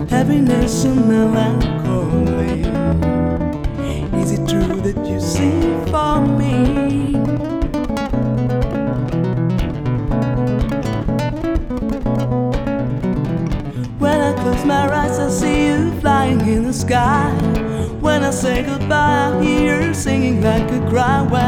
Happiness and melancholy. Is it true that you sing for me? When I close my eyes, I see you flying in the sky. When I say goodbye, I hear you singing like a cry.